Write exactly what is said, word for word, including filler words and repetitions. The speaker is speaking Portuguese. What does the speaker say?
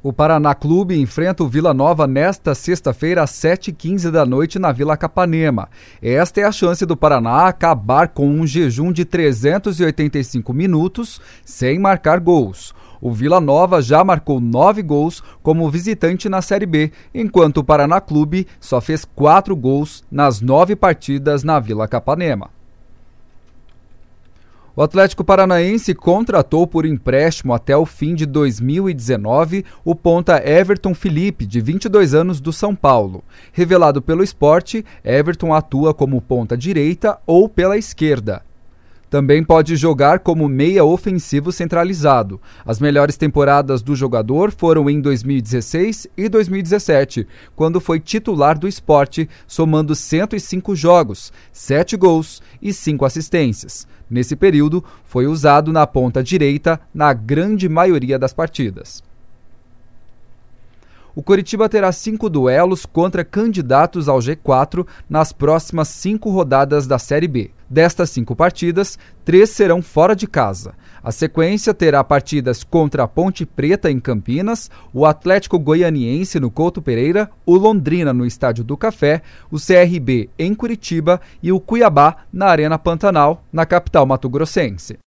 O Paraná Clube enfrenta o Vila Nova nesta sexta-feira às sete e quinze da noite na Vila Capanema. Esta é a chance do Paraná acabar com um jejum de trezentos e oitenta e cinco minutos sem marcar gols. O Vila Nova já marcou nove gols como visitante na Série B, enquanto o Paraná Clube só fez quatro gols nas nove partidas na Vila Capanema. O Atlético Paranaense contratou por empréstimo até o fim de dois mil e dezenove o ponta Everton Felipe, de vinte e dois anos, do São Paulo. Revelado pelo Sport, Everton atua como ponta direita ou pela esquerda. Também pode jogar como meia ofensivo centralizado. As melhores temporadas do jogador foram em dois mil e dezesseis e dois mil e dezessete, quando foi titular do Sport, somando cento e cinco jogos, sete gols e cinco assistências. Nesse período, foi usado na ponta direita na grande maioria das partidas. O Coritiba terá cinco duelos contra candidatos ao G quatro nas próximas cinco rodadas da Série B. Destas cinco partidas, três serão fora de casa. A sequência terá partidas contra a Ponte Preta em Campinas, o Atlético Goianiense no Couto Pereira, o Londrina no Estádio do Café, o C R B em Curitiba e o Cuiabá na Arena Pantanal, na capital mato-grossense.